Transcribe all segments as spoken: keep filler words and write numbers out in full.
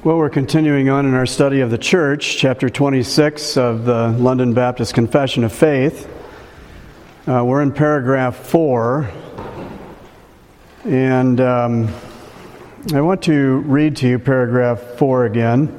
Well, we're continuing on in our study of the church, chapter twenty-six of the London Baptist Confession of Faith. Uh, we're in paragraph four, and um, I want to read to you paragraph four again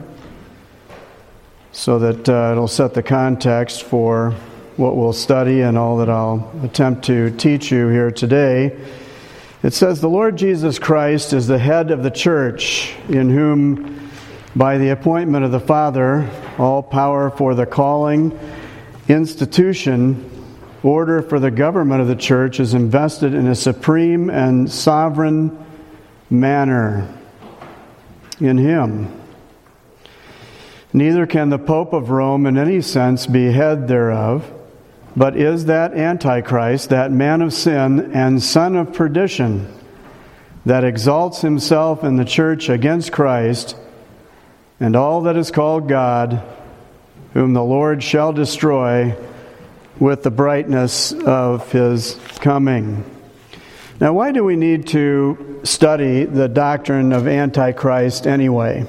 so that uh, it'll set the context for what we'll study and all that I'll attempt to teach you here today. It says, "The Lord Jesus Christ is the head of the church, in whom by the appointment of the Father, all power for the calling, institution, order for the government of the church is invested in a supreme and sovereign manner in Him. Neither can the Pope of Rome in any sense be head thereof, but is that Antichrist, that man of sin and son of perdition, that exalts himself in the church against Christ, and all that is called God, whom the Lord shall destroy with the brightness of His coming." Now, why do we need to study the doctrine of Antichrist anyway?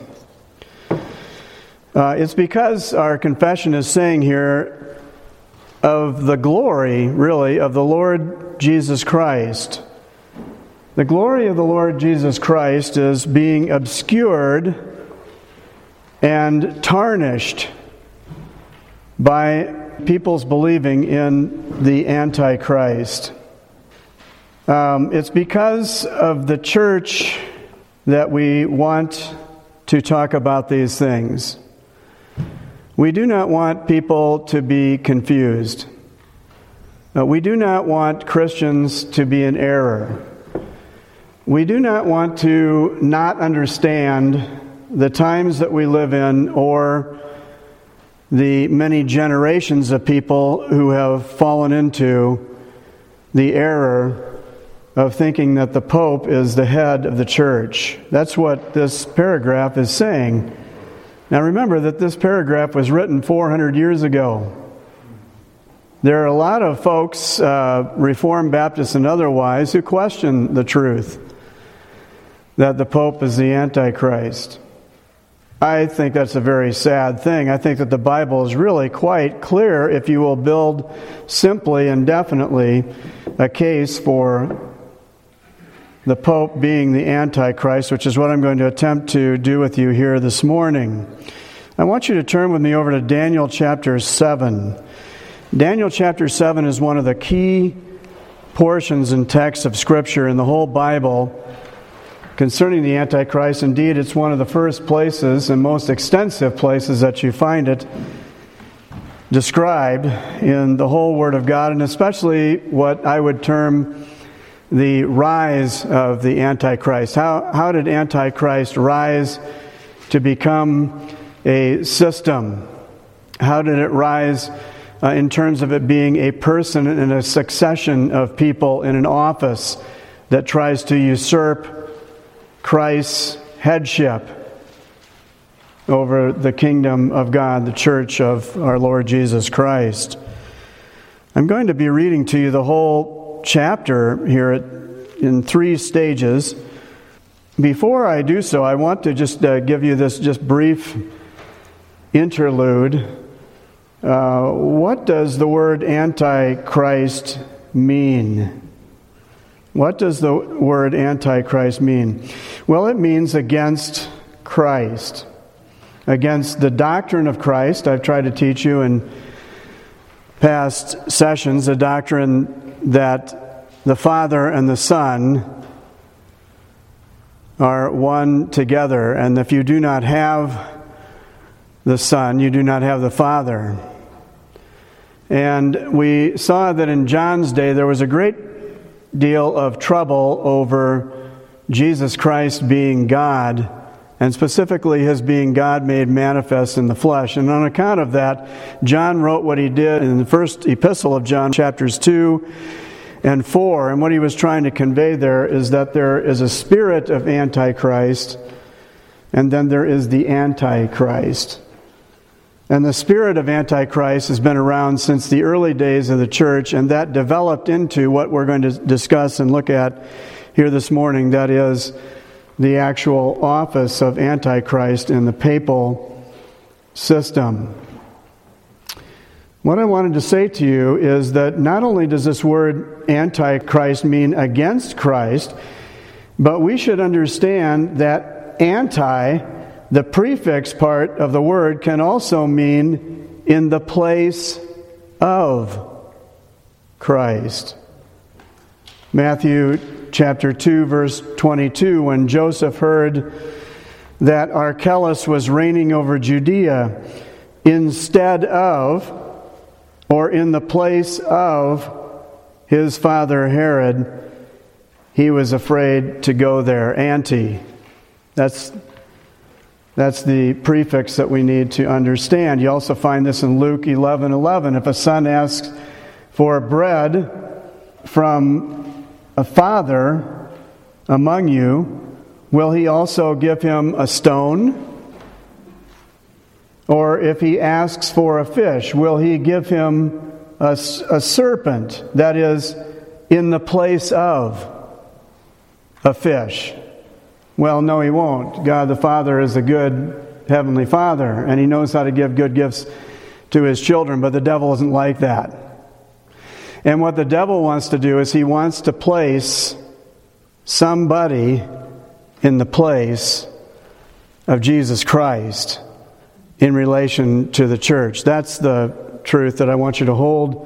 Uh, it's because our confession is saying here of the glory, really, of the Lord Jesus Christ. The glory of the Lord Jesus Christ is being obscured and tarnished by people's believing in the Antichrist. Um, it's because of the church that we want to talk about these things. We do not want people to be confused. Uh, we do not want Christians to be in error. We do not want to not understand the times that we live in, or the many generations of people who have fallen into the error of thinking that the Pope is the head of the church. That's what this paragraph is saying. Now remember that this paragraph was written four hundred years ago. There are a lot of folks, uh, Reformed Baptists and otherwise, who question the truth that the Pope is the Antichrist. I think that's a very sad thing. I think that the Bible is really quite clear if you will build simply and definitely a case for the Pope being the Antichrist, which is what I'm going to attempt to do with you here this morning. I want you to turn with me over to Daniel chapter seven. Daniel chapter seven is one of the key portions and texts of Scripture in the whole Bible concerning the Antichrist. Indeed, it's one of the first places and most extensive places that you find it described in the whole Word of God, and especially what I would term the rise of the Antichrist. How, how did Antichrist rise to become a system? How did it rise uh, in terms of it being a person and a succession of people in an office that tries to usurp Christ's headship over the kingdom of God, the church of our Lord Jesus Christ? I'm going to be reading to you the whole chapter here at, in three stages. Before I do so, I want to just uh, give you this just brief interlude. Uh, what does the word Antichrist mean? What does the word Antichrist mean? Well, it means against Christ, against the doctrine of Christ. I've tried to teach you in past sessions the doctrine that the Father and the Son are one together, and if you do not have the Son, you do not have the Father. And we saw that in John's day there was a great deal of trouble over Jesus Christ being God, and specifically His being God made manifest in the flesh. And on account of that, John wrote what he did in the first epistle of John, chapters two and four. And what he was trying to convey there is that there is a spirit of Antichrist, and then there is the Antichrist. And the spirit of Antichrist has been around since the early days of the church, and that developed into what we're going to discuss and look at here this morning. That is the actual office of Antichrist in the papal system. What I wanted to say to you is that not only does this word Antichrist mean against Christ, but we should understand that anti, the prefix part of the word, can also mean in the place of Christ. Matthew chapter two, verse twenty-two, when Joseph heard that Archelaus was reigning over Judea instead of, or in the place of, his father Herod, he was afraid to go there. Anti. That's, that's the prefix that we need to understand. You also find this in Luke eleven eleven. If a son asks for bread from a father among you, will he also give him a stone? Or if he asks for a fish, will he give him a, a serpent, that is, in the place of a fish? Well, no, he won't. God the Father is a good Heavenly Father, and He knows how to give good gifts to His children, but the devil isn't like that. And what the devil wants to do is he wants to place somebody in the place of Jesus Christ in relation to the church. That's the truth that I want you to hold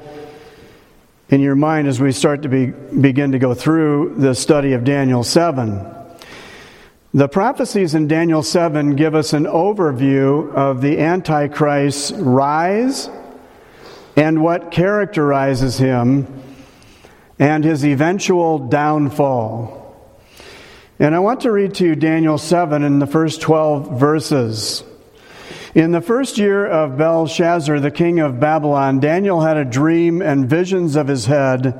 in your mind as we start to be, begin to go through the study of Daniel seven. The prophecies in Daniel seven give us an overview of the Antichrist's rise and what characterizes him and his eventual downfall. And I want to read to you Daniel seven in the first twelve verses. In the first year of Belshazzar, the king of Babylon, Daniel had a dream and visions of his head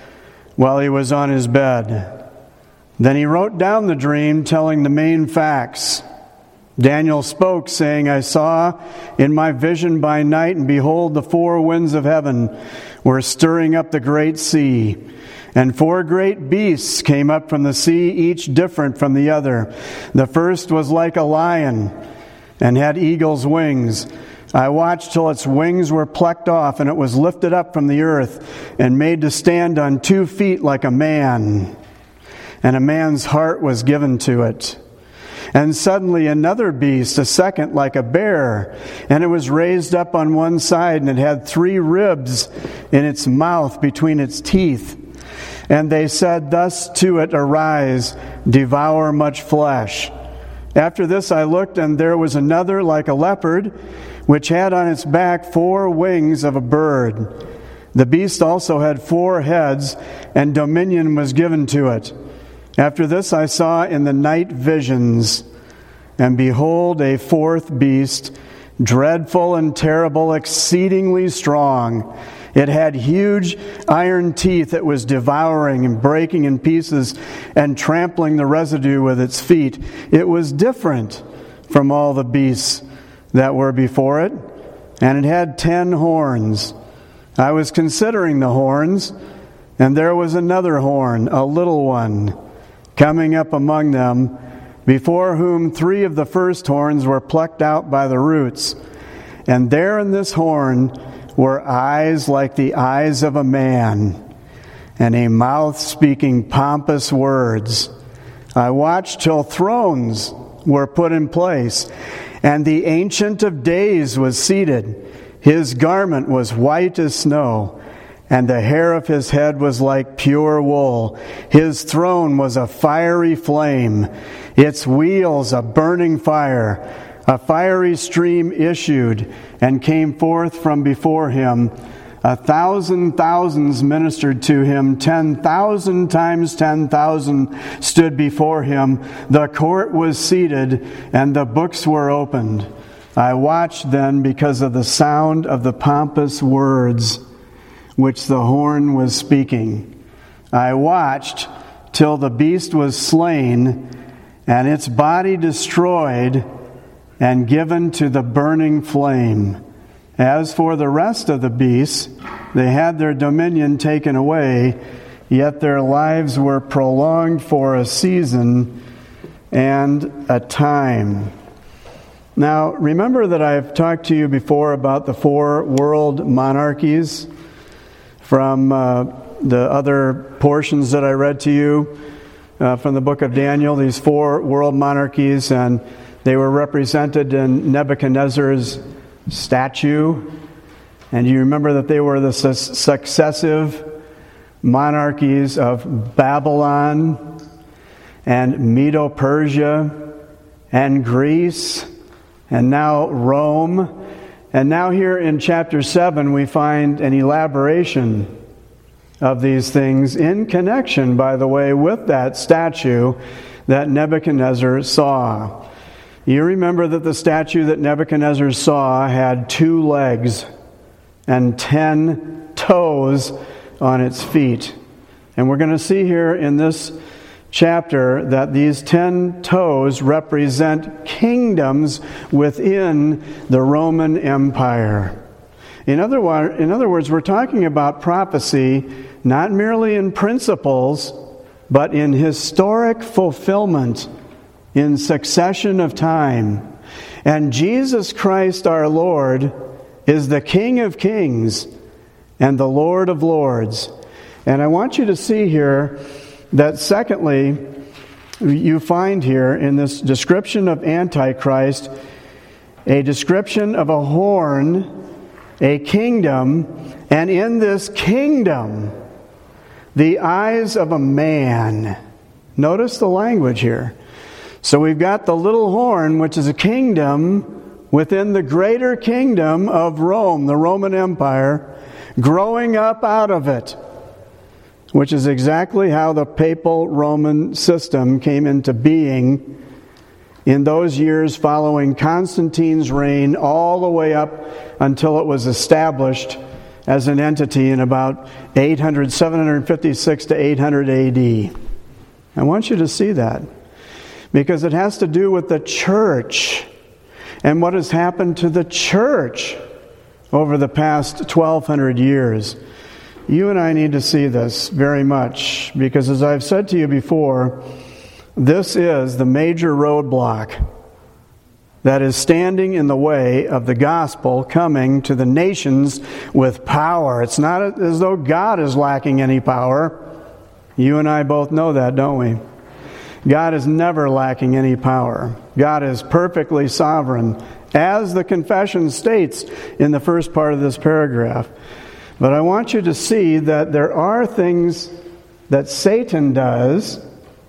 while he was on his bed. Then he wrote down the dream, telling the main facts. Daniel spoke, saying, I saw in my vision by night, and behold, the four winds of heaven were stirring up the great sea. And four great beasts came up from the sea, each different from the other. The first was like a lion, and had eagle's wings. I watched till its wings were plucked off, and it was lifted up from the earth, and made to stand on two feet like a man. And a man's heart was given to it. And suddenly another beast, a second like a bear, and it was raised up on one side, and it had three ribs in its mouth between its teeth. And they said thus to it, Arise, devour much flesh. After this I looked, and there was another like a leopard, which had on its back four wings of a bird. The beast also had four heads, and dominion was given to it. After this I saw in the night visions, and behold, a fourth beast, dreadful and terrible, exceedingly strong. It had huge iron teeth that was devouring and breaking in pieces and trampling the residue with its feet. It was different from all the beasts that were before it, and it had ten horns. I was considering the horns, and there was another horn, a little one, coming up among them, before whom three of the first horns were plucked out by the roots. And there in this horn were eyes like the eyes of a man, and a mouth speaking pompous words. I watched till thrones were put in place, and the Ancient of Days was seated. His garment was white as snow, and the hair of his head was like pure wool. His throne was a fiery flame, its wheels a burning fire. A fiery stream issued and came forth from before him. A thousand thousands ministered to him. Ten thousand times ten thousand stood before him. The court was seated, and the books were opened. I watched then because of the sound of the pompous words which the horn was speaking. I watched till the beast was slain, and its body destroyed and given to the burning flame. As for the rest of the beasts, they had their dominion taken away, yet their lives were prolonged for a season and a time. Now, remember that I've talked to you before about the four world monarchies from uh, the other portions that I read to you uh, from the book of Daniel, these four world monarchies, and they were represented in Nebuchadnezzar's statue. And you remember that they were the su- successive monarchies of Babylon and Medo-Persia and Greece and now Rome. And now here in chapter seven we find an elaboration of these things in connection, by the way, with that statue that Nebuchadnezzar saw. You remember that the statue that Nebuchadnezzar saw had two legs and ten toes on its feet. And we're going to see here in this chapter that these ten toes represent kingdoms within the Roman Empire. In other, in other words, we're talking about prophecy not merely in principles, but in historic fulfillment, in succession of time. And Jesus Christ our Lord is the King of Kings and the Lord of Lords. And I want you to see here that secondly, you find here in this description of Antichrist a description of a horn, a kingdom, and in this kingdom, the eyes of a man. Notice the language here. So we've got the little horn, which is a kingdom within the greater kingdom of Rome, the Roman Empire, growing up out of it, which is exactly how the papal Roman system came into being in those years following Constantine's reign, all the way up until it was established as an entity in about eight hundred, seven fifty-six to eight hundred A D. I want you to see that, because it has to do with the church and what has happened to the church over the past twelve hundred years. You and I need to see this very much, because as I've said to you before, this is the major roadblock that is standing in the way of the gospel coming to the nations with power. It's not as though God is lacking any power. You and I both know that, don't we? God is never lacking any power. God is perfectly sovereign, as the confession states in the first part of this paragraph. But I want you to see that there are things that Satan does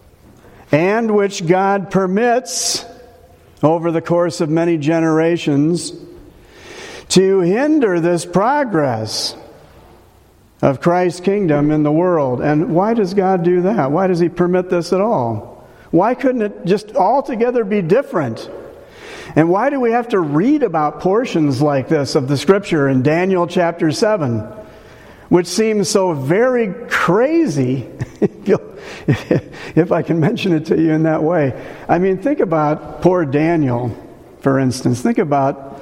and which God permits over the course of many generations to hinder this progress of Christ's kingdom in the world. And why does God do that? Why does He permit this at all? Why couldn't it just altogether be different? And why do we have to read about portions like this of the Scripture in Daniel chapter seven, which seems so very crazy, if I can mention it to you in that way? I mean, think about poor Daniel, for instance. Think about,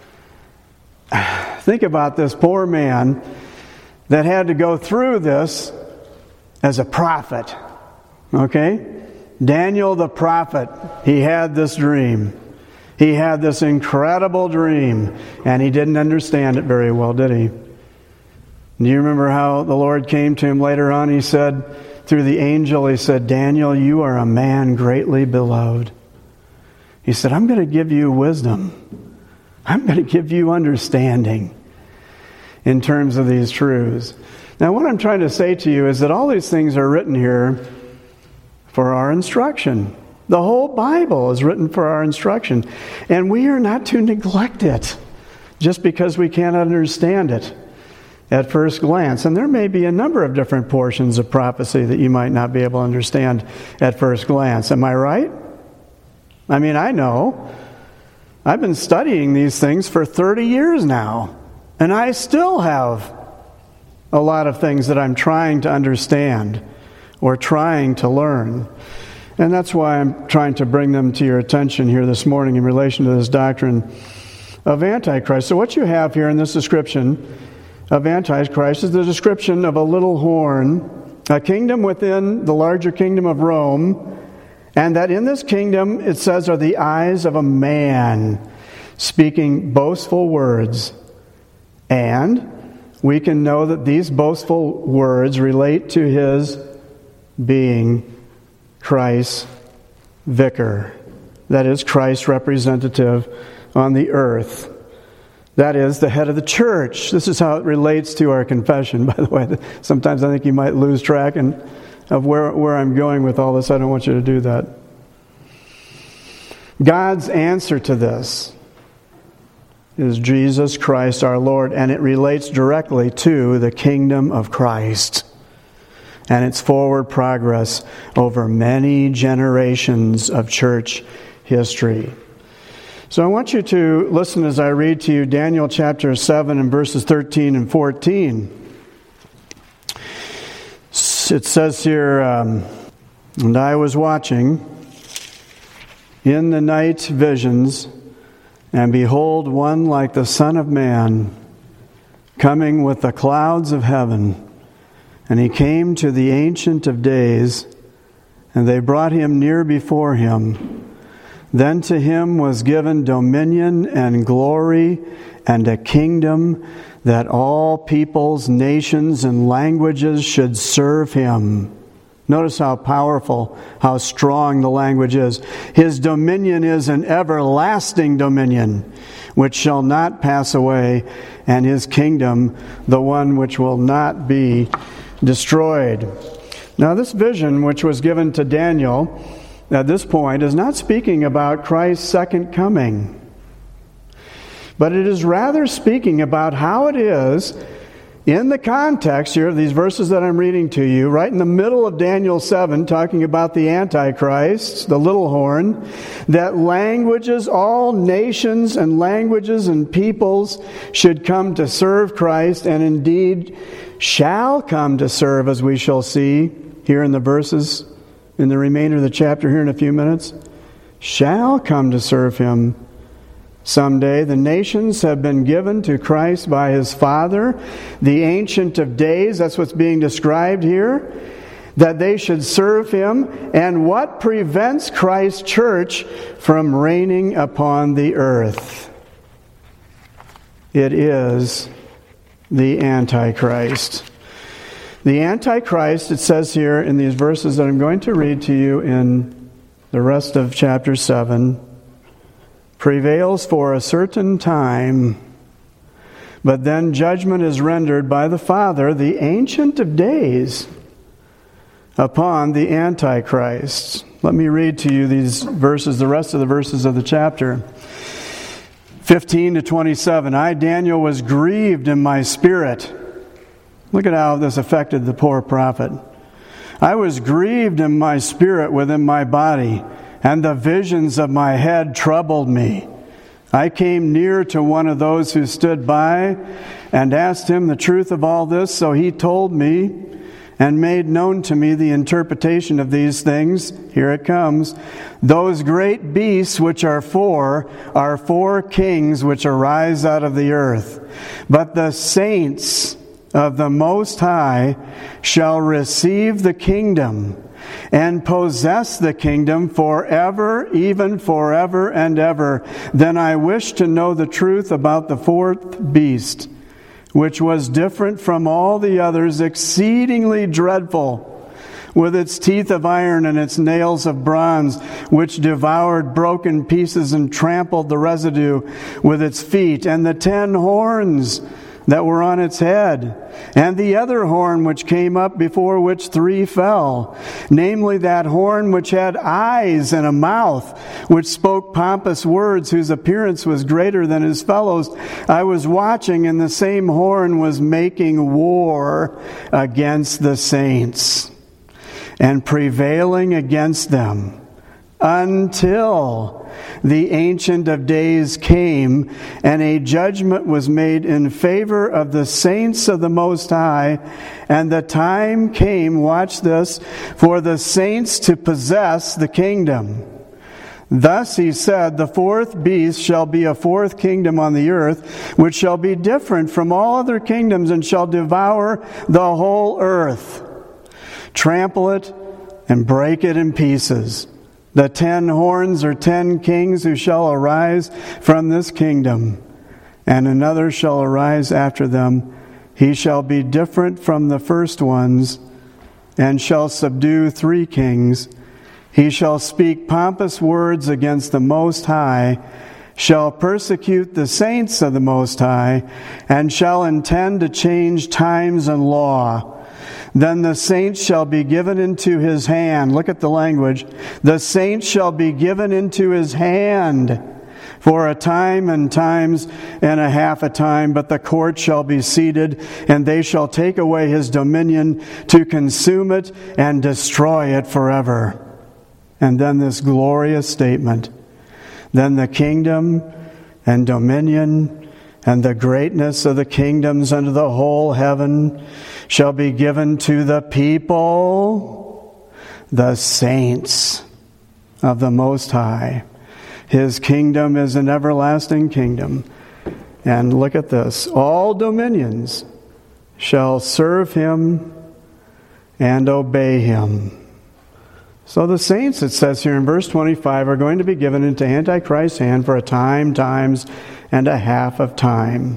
think about this poor man that had to go through this as a prophet. Okay? Daniel the prophet, he had this dream. He had this incredible dream, and he didn't understand it very well, did he? Do you remember how the Lord came to him later on? He said, through the angel, He said, Daniel, you are a man greatly beloved. He said, I'm going to give you wisdom. I'm going to give you understanding in terms of these truths. Now, what I'm trying to say to you is that all these things are written here for our instruction. The whole Bible is written for our instruction. And we are not to neglect it just because we can't understand it at first glance. And there may be a number of different portions of prophecy that you might not be able to understand at first glance. Am I right? I mean, I know. I've been studying these things for thirty years now, and I still have a lot of things that I'm trying to understand or trying to learn. And that's why I'm trying to bring them to your attention here this morning in relation to this doctrine of Antichrist. So what you have here in this description of Antichrist is the description of a little horn, a kingdom within the larger kingdom of Rome, And that in this kingdom, it says, are the eyes of a man speaking boastful words. And we can know that these boastful words relate to his being Christ's vicar. That is, Christ's representative on the earth. That is, the head of the church. This is how it relates to our confession, by the way. Sometimes I think you might lose track and of where, where I'm going with all this. I don't want you to do that. God's answer to this is Jesus Christ our Lord, and it relates directly to the kingdom of Christ and its forward progress over many generations of church history. So I want you to listen as I read to you Daniel chapter seven and verses thirteen and fourteen. It says here, um, and I was watching in the night visions, and behold, one like the Son of Man, coming with the clouds of heaven. And he came to the Ancient of Days, and they brought him near before him. Then to him was given dominion and glory and a kingdom, that all peoples, nations, and languages should serve him. Notice how powerful, how strong the language is. His dominion is an everlasting dominion, which shall not pass away, and his kingdom, the one which will not be destroyed. Now, this vision, which was given to Daniel at this point, is not speaking about Christ's second coming. But it is rather speaking about how it is, in the context here of these verses that I'm reading to you, right in the middle of Daniel seven, talking about the Antichrist, the little horn, that languages, all nations and languages and peoples should come to serve Christ, and indeed shall come to serve, as we shall see here in the verses, in the remainder of the chapter here in a few minutes, shall come to serve him. Someday the nations have been given to Christ by his Father, the Ancient of Days, that's what's being described here, that they should serve him. And what prevents Christ's church from reigning upon the earth? It is the Antichrist. The Antichrist, it says here in these verses that I'm going to read to you in the rest of chapter seven, prevails for a certain time, but then judgment is rendered by the Father, the Ancient of Days, upon the Antichrist. Let me read to you these verses, the rest of the verses of the chapter. fifteen to twenty-seven. I, Daniel, was grieved in my spirit. Look at how this affected the poor prophet. I was grieved in my spirit within my body, and the visions of my head troubled me. I came near to one of those who stood by and asked him the truth of all this. So he told me and made known to me the interpretation of these things. Here it comes. Those great beasts which are four are four kings which arise out of the earth. But the saints of the Most High shall receive the kingdom and possess the kingdom forever, even forever and ever. Then I wish to know the truth about the fourth beast, which was different from all the others, exceedingly dreadful, with its teeth of iron and its nails of bronze, which devoured broken pieces and trampled the residue with its feet, and the ten horns that were on its head, and the other horn which came up, before which three fell, namely that horn which had eyes and a mouth, which spoke pompous words, whose appearance was greater than his fellows. I was watching, and the same horn was making war against the saints and prevailing against them, until the Ancient of Days came, and a judgment was made in favor of the saints of the Most High. And the time came, watch this, for the saints to possess the kingdom. Thus he said, the fourth beast shall be a fourth kingdom on the earth, which shall be different from all other kingdoms, and shall devour the whole earth, trample it, and break it in pieces. The ten horns are ten kings who shall arise from this kingdom, and another shall arise after them. He shall be different from the first ones, and shall subdue three kings. He shall speak pompous words against the Most High, shall persecute the saints of the Most High, and shall intend to change times and law. Then the saints shall be given into his hand. Look at the language. The saints shall be given into his hand for a time and times and a half a time, but the court shall be seated, and they shall take away his dominion to consume it and destroy it forever. And then this glorious statement. Then the kingdom and dominion and the greatness of the kingdoms under the whole heaven shall be given to the people, the saints of the Most High. His kingdom is an everlasting kingdom. And look at this. All dominions shall serve him and obey him. So the saints, it says here in verse twenty-five, are going to be given into Antichrist's hand for a time, times, and a half of time.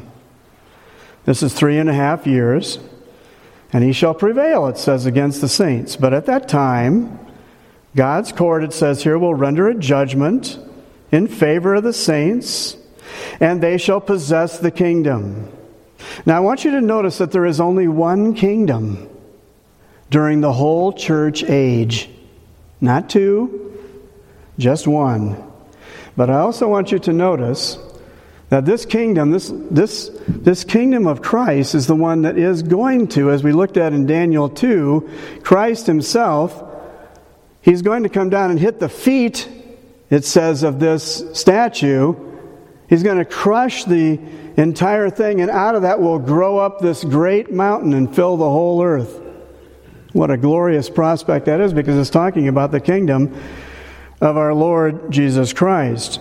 This is three and a half years. And he shall prevail, it says, against the saints. But at that time, God's court, it says here, will render a judgment in favor of the saints, and they shall possess the kingdom. Now I want you to notice that there is only one kingdom during the whole church age. Not two, just one. But I also want you to notice that this kingdom, this this this kingdom of Christ is the one that is going to, as we looked at in Daniel two, Christ himself, he's going to come down and hit the feet, it says, of this statue. He's going to crush the entire thing, and out of that will grow up this great mountain and fill the whole earth. What a glorious prospect that is, because it's talking about the kingdom of our Lord Jesus Christ.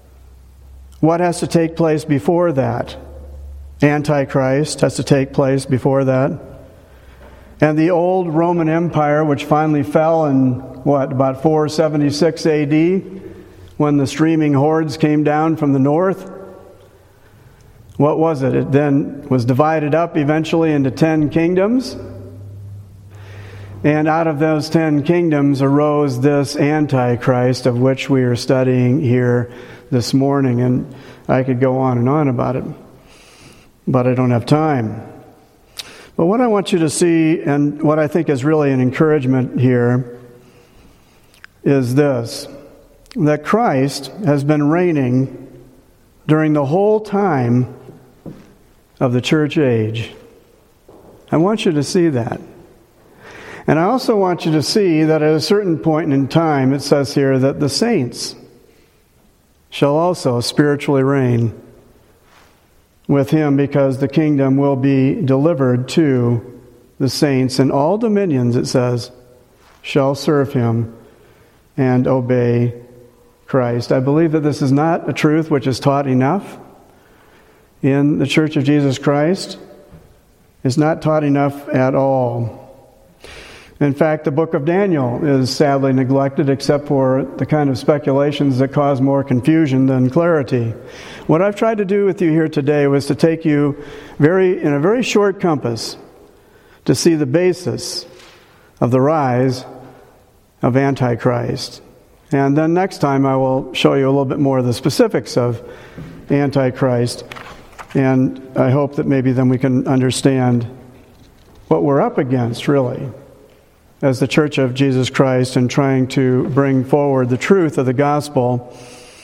What has to take place before that? Antichrist has to take place before that. And the old Roman Empire, which finally fell in, what, about four seventy-six A D, when the streaming hordes came down from the north. What was it? It then was divided up eventually into ten kingdoms. And out of those ten kingdoms arose this Antichrist, of which we are studying here this morning. And I could go on and on about it, but I don't have time. But what I want you to see, and what I think is really an encouragement here, is this: that Christ has been reigning during the whole time of the church age. I want you to see that. And I also want you to see that at a certain point in time, it says here that the saints shall also spiritually reign with him, because the kingdom will be delivered to the saints, and all dominions, it says, shall serve him and obey Christ. I believe that this is not a truth which is taught enough in the Church of Jesus Christ. It's not taught enough at all. In fact, the book of Daniel is sadly neglected, except for the kind of speculations that cause more confusion than clarity. What I've tried to do with you here today was to take you very in a very short compass to see the basis of the rise of Antichrist. And then next time I will show you a little bit more of the specifics of Antichrist. And I hope that maybe then we can understand what we're up against, really, as the Church of Jesus Christ, in trying to bring forward the truth of the gospel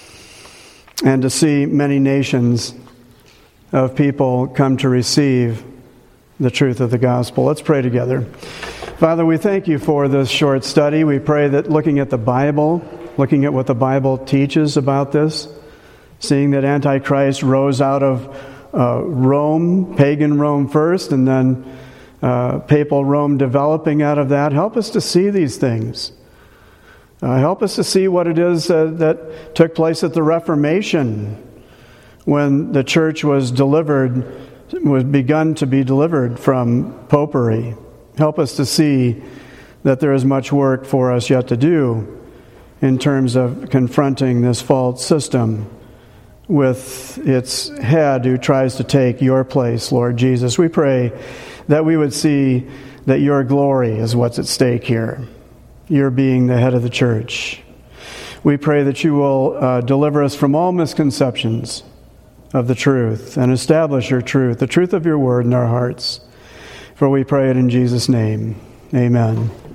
and to see many nations of people come to receive the truth of the gospel. Let's pray together. Father, we thank you for this short study. We pray that looking at the Bible, looking at what the Bible teaches about this, seeing that Antichrist rose out of uh, Rome, pagan Rome first, and then Uh, papal Rome developing out of that. Help us to see these things. Uh, help us to see what it is uh, that took place at the Reformation, when the church was delivered, was begun to be delivered from popery. Help us to see that there is much work for us yet to do in terms of confronting this false system with its head who tries to take your place, Lord Jesus. We pray that we would see that your glory is what's at stake here, your being the head of the church. We pray that you will uh, deliver us from all misconceptions of the truth and establish your truth, the truth of your word in our hearts. For we pray it in Jesus' name. Amen.